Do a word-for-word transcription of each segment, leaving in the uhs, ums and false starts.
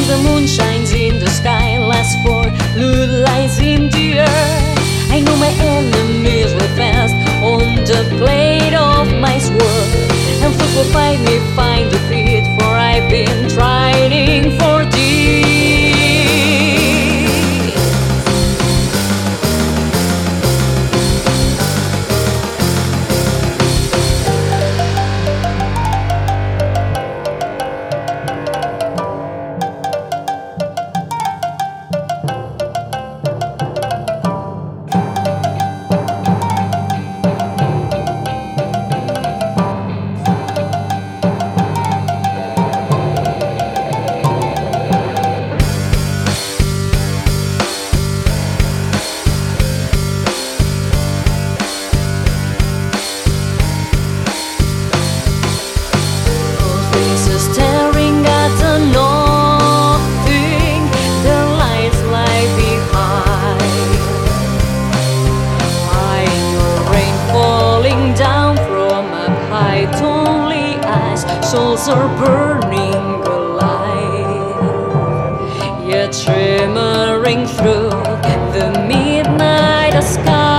the moon shines in the sky, last for blue lies in the air. I know my enemies will fast on the blade of my sword, and foot will fight me, find defeat, for I've been trying for thee. Staring at the nothing, their lights lie behind. I know rain falling down from up high, only eyes, souls are burning alive, yet shimmering through the midnight sky.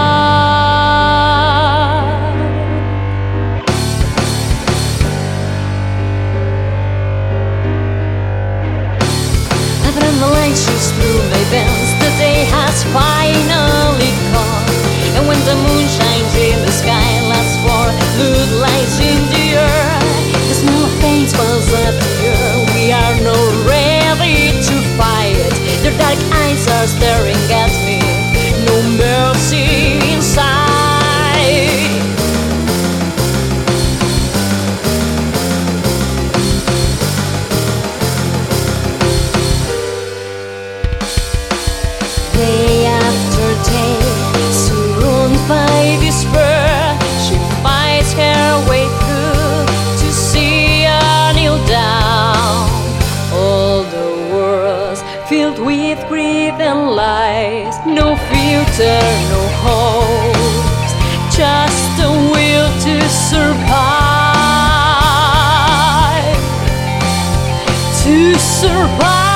The light shoots through my veins, the day has finally come. And when the moon shines in the sky, lasts for blue lights in the air. The smell of paint smells up the air. We are not ready to fight. Their dark eyes are staring at me, no mercy inside. Day after day, surrounded by despair, she fights her way through to see a new dawn. All the world's filled with grief and lies, no future, no hopes, just the will to survive, to survive.